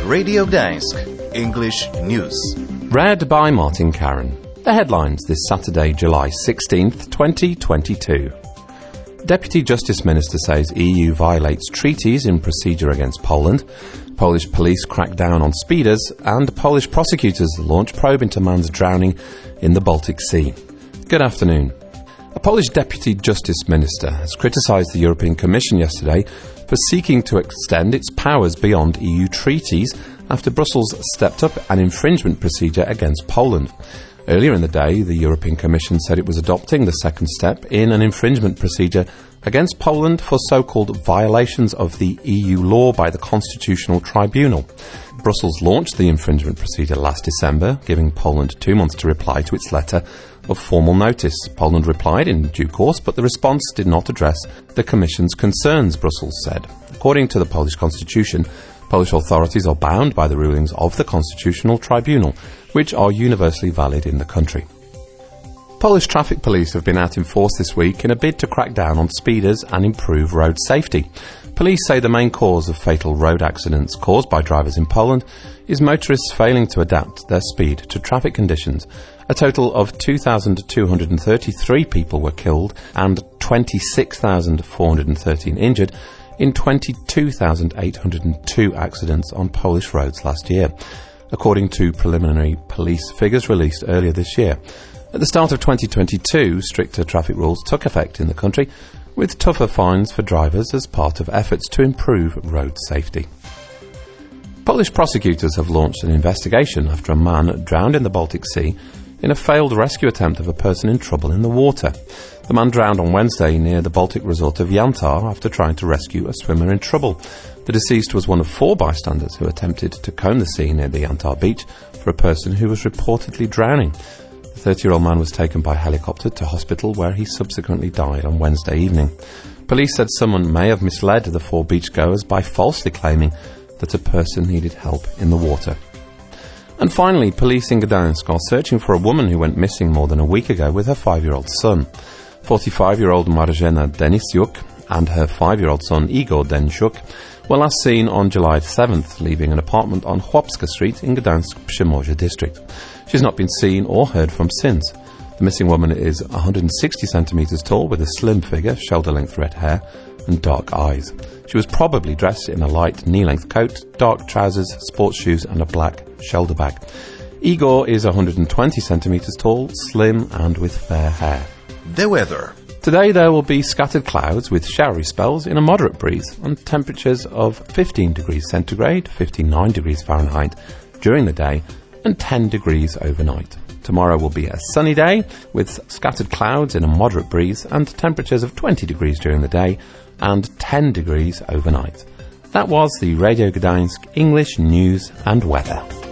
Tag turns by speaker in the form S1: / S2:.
S1: Radio Gdańsk, English News.
S2: Read by Martin Karen. The headlines this Saturday, July 16th, 2022. Deputy Justice Minister says EU violates treaties in procedure against Poland. Polish police crack down on speeders, and Polish prosecutors launch probe into man's drowning in the Baltic Sea. Good afternoon. A Polish Deputy Justice Minister has criticised the European Commission yesterday for seeking to extend its powers beyond EU treaties after Brussels stepped up an infringement procedure against Poland. Earlier in the day, the European Commission said it was adopting the second step in an infringement procedure against Poland for so-called violations of the EU law by the Constitutional Tribunal. Brussels launched the infringement procedure last December, giving Poland 2 months to reply to its letter of formal notice. Poland replied in due course, but the response did not address the Commission's concerns, Brussels said. According to the Polish Constitution, Polish authorities are bound by the rulings of the Constitutional Tribunal, which are universally valid in the country. Polish traffic police have been out in force this week in a bid to crack down on speeders and improve road safety. Police say the main cause of fatal road accidents caused by drivers in Poland is motorists failing to adapt their speed to traffic conditions. A total of 2,233 people were killed and 26,413 injured in 22,802 accidents on Polish roads last year, according to preliminary police figures released earlier this year. At the start of 2022, stricter traffic rules took effect in the country, with tougher fines for drivers as part of efforts to improve road safety. Polish prosecutors have launched an investigation after a man drowned in the Baltic Sea in a failed rescue attempt of a person in trouble in the water. The man drowned on Wednesday near the Baltic resort of Jantar after trying to rescue a swimmer in trouble. The deceased was one of 4 bystanders who attempted to comb the sea near the Jantar beach for a person who was reportedly drowning. The 30-year-old man was taken by helicopter to hospital, where he subsequently died on Wednesday evening. Police said someone may have misled the 4 beachgoers by falsely claiming that a person needed help in the water. And finally, police in Gdańsk are searching for a woman who went missing more than a week ago with her 5-year-old son. 45-year-old Marzena Denisyuk and her 5-year-old son Igor Denisyuk were last seen on July 7th, leaving an apartment on Chłopska Street in Gdańsk Przymorze district. She's not been seen or heard from since. The missing woman is 160 centimetres tall with a slim figure, shoulder-length red hair and dark eyes. She was probably dressed in a light knee-length coat, dark trousers, sports shoes and a black shoulder bag. Igor is 120 centimetres tall, slim and with fair hair.
S1: The weather.
S2: Today there will be scattered clouds with showery spells in a moderate breeze and temperatures of 15 degrees centigrade, 59 degrees Fahrenheit during the day and 10 degrees overnight. Tomorrow will be a sunny day with scattered clouds in a moderate breeze and temperatures of 20 degrees during the day and 10 degrees overnight. That was the Radio Gdańsk English News and Weather.